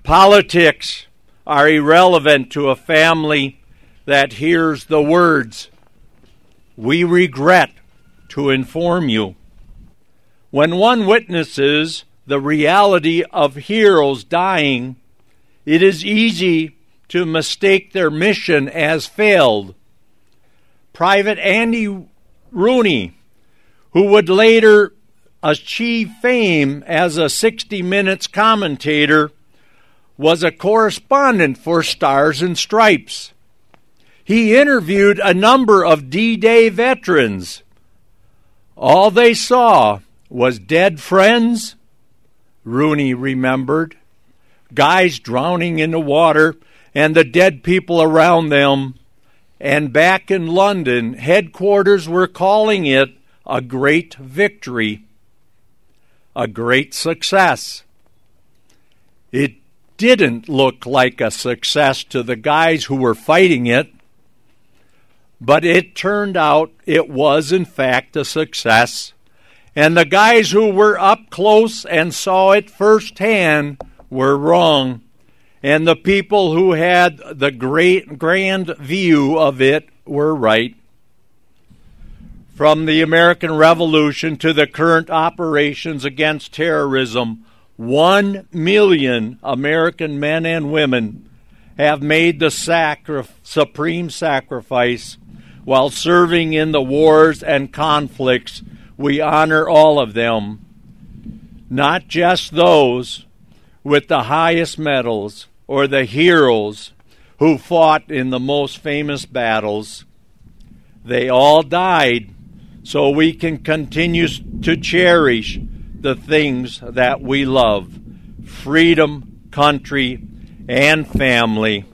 Politics are irrelevant to a family that hears the words, "We regret to inform you." When one witnesses the reality of heroes dying, it is easy to mistake their mission as failed. Private Andy Rooney, who would later achieve fame as a 60 Minutes commentator, was a correspondent for Stars and Stripes. He interviewed a number of D-Day veterans. All they saw was dead friends, Rooney remembered, guys drowning in the water and the dead people around them. And back in London, headquarters were calling it a great victory, a great success. It didn't look like a success to the guys who were fighting it, but it turned out it was in fact a success. And the guys who were up close and saw it firsthand were wrong. And the people who had the grand view of it were right. From the American Revolution to the current operations against terrorism, 1 million American men and women have made the supreme sacrifice while serving in the wars and conflicts. We honor all of them, not just those with the highest medals or the heroes who fought in the most famous battles. They all died so we can continue to cherish the things that we love: freedom, country, and family.